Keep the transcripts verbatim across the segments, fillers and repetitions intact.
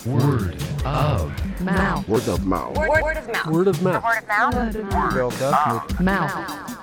Word of mouth. Word of mouth. Word, word of mouth. Word of mouth. Word of mouth. Word of mouth. Mouth.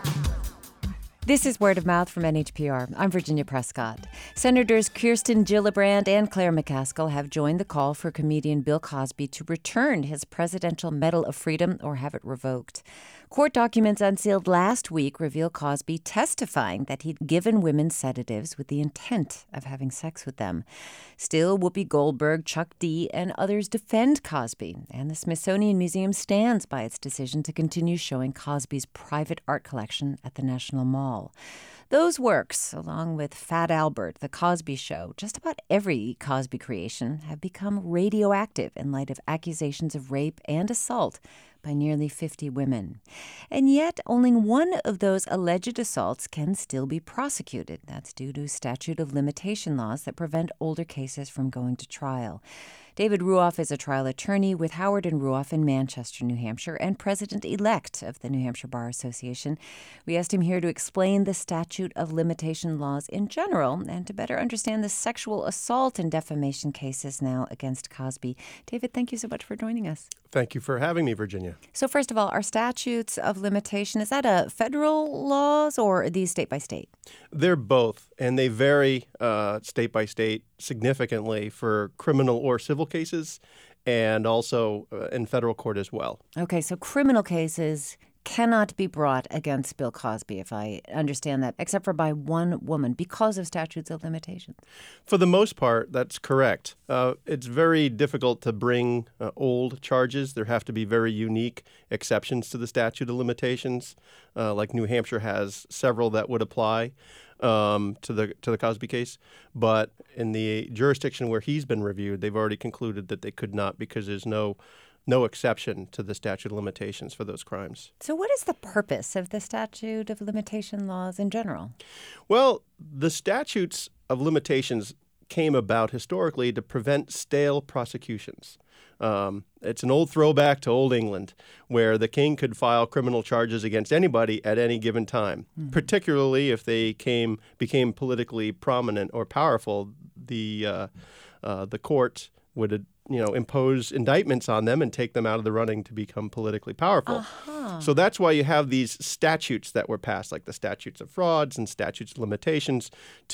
This is Word of Mouth from N H P R. I'm Virginia Prescott. Senators Kirsten Gillibrand and Claire McCaskill have joined the call for comedian Bill Cosby to return his Presidential Medal of Freedom or have it revoked. Court documents unsealed last week reveal Cosby testifying that he'd given women sedatives with the intent of having sex with them. Still, Whoopi Goldberg, Chuck D., and others defend Cosby, and the Smithsonian Museum stands by its decision to continue showing Cosby's private art collection at the National Mall. Those works, along with Fat Albert, The Cosby Show, just about every Cosby creation, have become radioactive in light of accusations of rape and assault by nearly fifty women. And yet, only one of those alleged assaults can still be prosecuted. That's due to statute of limitation laws that prevent older cases from going to trial. David Ruoff is a trial attorney with Howard and Ruoff in Manchester, New Hampshire, and president-elect of the New Hampshire Bar Association. We asked him here to explain the statute of limitation laws in general and to better understand the sexual assault and defamation cases now against Cosby. David, thank you so much for joining us. Thank you for having me, Virginia. So first of all, are statutes of limitation, is that a federal laws or are these state by state? They're both, and they vary uh, state by state significantly for criminal or civil cases and also uh, in federal court as well. Okay, so criminal cases cannot be brought against Bill Cosby, if I understand that, except for by one woman because of statutes of limitations. For the most part, that's correct. Uh, it's very difficult to bring uh, old charges. There have to be very unique exceptions to the statute of limitations, uh, like New Hampshire has several that would apply um, to the to the Cosby case. But in the jurisdiction where he's been reviewed, they've already concluded that they could not because there's no no exception to the statute of limitations for those crimes. So what is the purpose of the statute of limitation laws in general? Well, the statutes of limitations came about historically to prevent stale prosecutions. Um, it's an old throwback to Old England, where the king could file criminal charges against anybody at any given time, mm-hmm. particularly if they came became politically prominent or powerful. The uh, uh, the court would you know, impose indictments on them and take them out of the running to become politically powerful. Uh-huh. So that's why you have these statutes that were passed, like the statutes of frauds and statutes of limitations,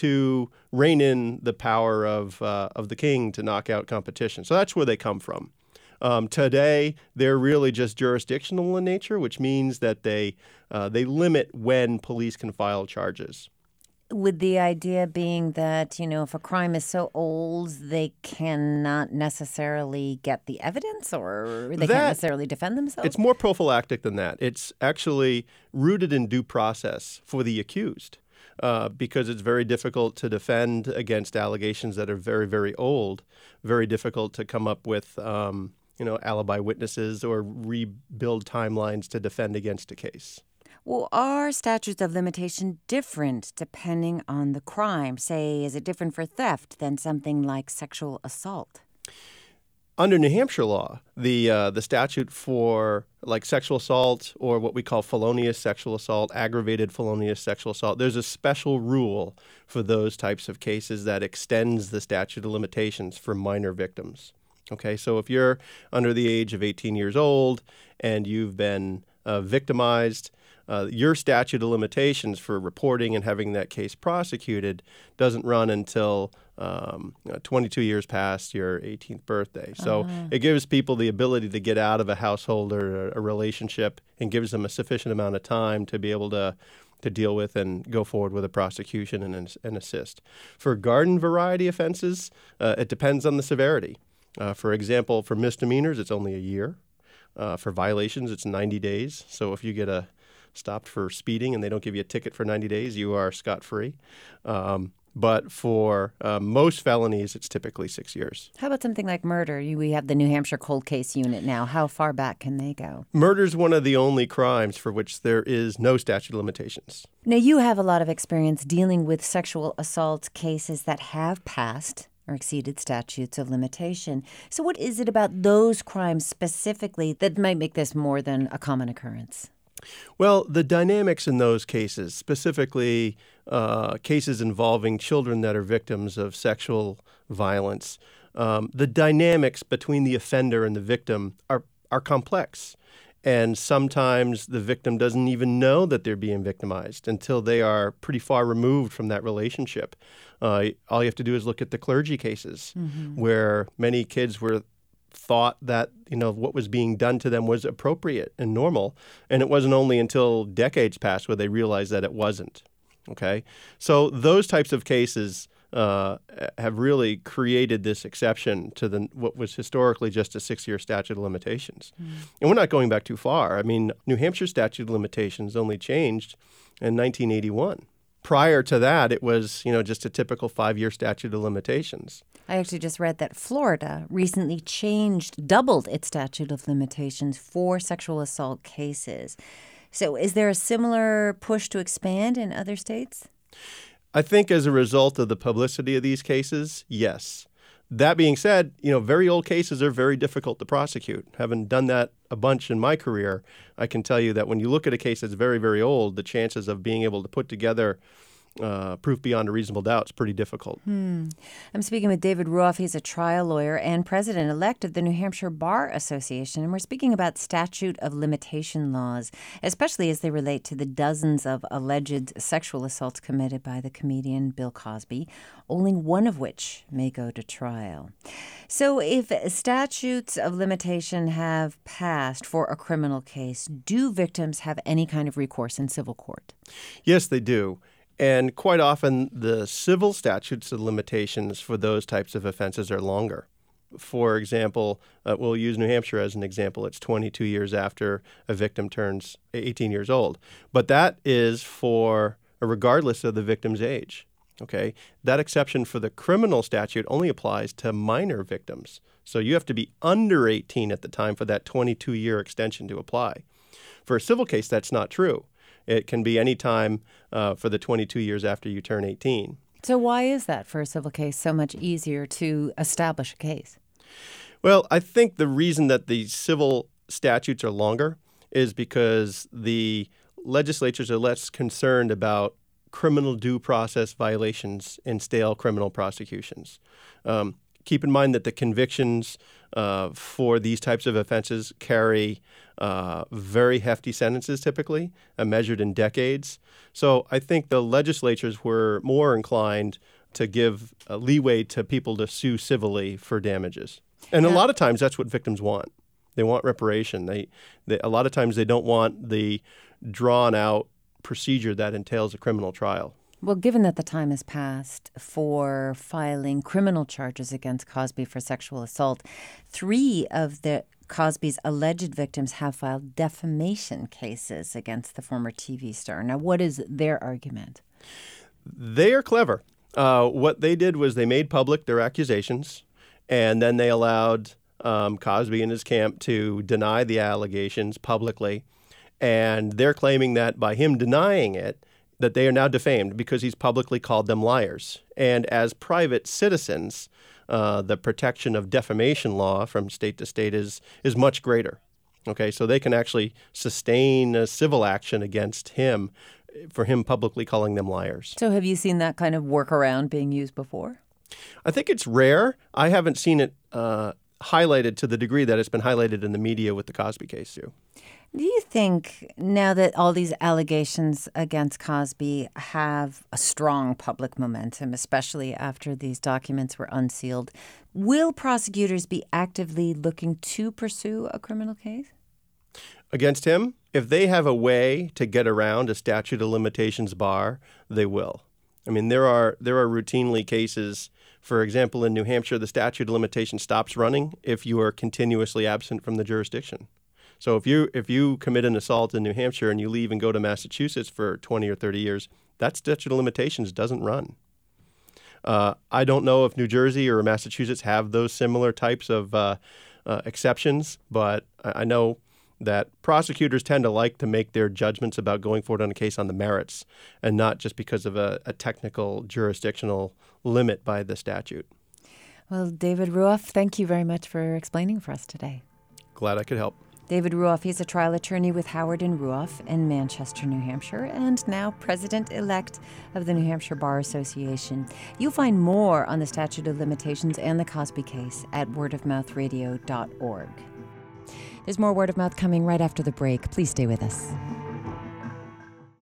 to rein in the power of uh, of the king to knock out competition. So that's where they come from. Um, today, they're really just jurisdictional in nature, which means that they uh, they limit when police can file charges. With the idea being that, you know, if a crime is so old, they cannot necessarily get the evidence or they that, can't necessarily defend themselves? It's more prophylactic than that. It's actually rooted in due process for the accused uh, because it's very difficult to defend against allegations that are very, very old, very difficult to come up with, um, you know, alibi witnesses or rebuild timelines to defend against a case. Well, are statutes of limitation different depending on the crime? Say, is it different for theft than something like sexual assault? Under New Hampshire law, the uh, the statute for like sexual assault or what we call felonious sexual assault, aggravated felonious sexual assault, there's a special rule for those types of cases that extends the statute of limitations for minor victims. Okay, so if you're under the age of eighteen years old and you've been uh, victimized, Uh, your statute of limitations for reporting and having that case prosecuted doesn't run until um, you know, twenty-two years past your eighteenth birthday. So uh-huh. it gives people the ability to get out of a household or a relationship and gives them a sufficient amount of time to be able to to deal with and go forward with a prosecution and, and assist. For garden variety offenses, uh, it depends on the severity. Uh, for example, for misdemeanors, it's only a year. Uh, for violations, it's ninety days. So if you get a stopped for speeding and they don't give you a ticket for ninety days, you are scot-free. Um, but for uh, most felonies, it's typically six years. How about something like murder? You, we have the New Hampshire Cold Case Unit now. How far back can they go? Murder is one of the only crimes for which there is no statute of limitations. Now, you have a lot of experience dealing with sexual assault cases that have passed or exceeded statutes of limitation. So what is it about those crimes specifically that might make this more than a common occurrence? Well, the dynamics in those cases, specifically uh, cases involving children that are victims of sexual violence, um, the dynamics between the offender and the victim are, are complex. And sometimes the victim doesn't even know that they're being victimized until they are pretty far removed from that relationship. Uh, all you have to do is look at the clergy cases, mm-hmm. where many kids were thought that, you know, what was being done to them was appropriate and normal. And it wasn't only until decades passed where they realized that it wasn't. Okay? So those types of cases uh, have really created this exception to the what was historically just a six-year statute of limitations. Mm. And we're not going back too far. I mean, New Hampshire statute of limitations only changed in nineteen eighty-one. Prior to that, it was, you know, just a typical five-year statute of limitations. I actually just read that Florida recently changed, doubled its statute of limitations for sexual assault cases. So is there a similar push to expand in other states? I think as a result of the publicity of these cases, yes. That being said, you know, very old cases are very difficult to prosecute. Having done that a bunch in my career, I can tell you that when you look at a case that's very, very old, the chances of being able to put together Uh, proof beyond a reasonable doubt is pretty difficult. Hmm. I'm speaking with David Ruoff. He's a trial lawyer and president-elect of the New Hampshire Bar Association. And we're speaking about statute of limitation laws, especially as they relate to the dozens of alleged sexual assaults committed by the comedian Bill Cosby, only one of which may go to trial. So if statutes of limitation have passed for a criminal case, do victims have any kind of recourse in civil court? Yes, they do. And quite often, the civil statutes of limitations for those types of offenses are longer. For example, uh, we'll use New Hampshire as an example. It's twenty-two years after a victim turns eighteen years old. But that is for regardless of the victim's age. Okay, that exception for the criminal statute only applies to minor victims. So you have to be under eighteen at the time for that twenty-two-year extension to apply. For a civil case, that's not true. It can be any time uh, for the twenty-two years after you turn eighteen. So why is that for a civil case so much easier to establish a case? Well, I think the reason that the civil statutes are longer is because the legislatures are less concerned about criminal due process violations in stale criminal prosecutions. Um, keep in mind that the convictions uh, for these types of offenses carry uh, very hefty sentences typically, uh, measured in decades. So I think the legislatures were more inclined to give uh, leeway to people to sue civilly for damages. And yeah. a lot of times that's what victims want. They want reparation. They, they a lot of times they don't want the drawn-out procedure that entails a criminal trial. Well, given that the time has passed for filing criminal charges against Cosby for sexual assault, three of the Cosby's alleged victims have filed defamation cases against the former T V star. Now, what is their argument? They are clever. Uh, what they did was they made public their accusations, and then they allowed um, Cosby and his camp to deny the allegations publicly. And they're claiming that by him denying it, that they are now defamed because he's publicly called them liars. And as private citizens, uh, the protection of defamation law from state to state is is much greater. Okay, so they can actually sustain a civil action against him for him publicly calling them liars. So have you seen that kind of workaround being used before? I think it's rare. I haven't seen it uh, highlighted to the degree that it's been highlighted in the media with the Cosby case, too. Do you think now that all these allegations against Cosby have a strong public momentum, especially after these documents were unsealed, will prosecutors be actively looking to pursue a criminal case? Against him? If they have a way to get around a statute of limitations bar, they will. I mean, there are there are routinely cases. For example, in New Hampshire, the statute of limitations stops running if you are continuously absent from the jurisdiction. So if you if you commit an assault in New Hampshire and you leave and go to Massachusetts for twenty or thirty years, that statute of limitations doesn't run. Uh, I don't know if New Jersey or Massachusetts have those similar types of uh, uh, exceptions, but I know that prosecutors tend to like to make their judgments about going forward on a case on the merits and not just because of a, a technical jurisdictional limit by the statute. Well, David Ruoff, thank you very much for explaining for us today. Glad I could help. David Ruoff, he's a trial attorney with Howard and Ruoff in Manchester, New Hampshire, and now president-elect of the New Hampshire Bar Association. You'll find more on the statute of limitations and the Cosby case at word of mouth radio dot org. There's more Word of Mouth coming right after the break. Please stay with us.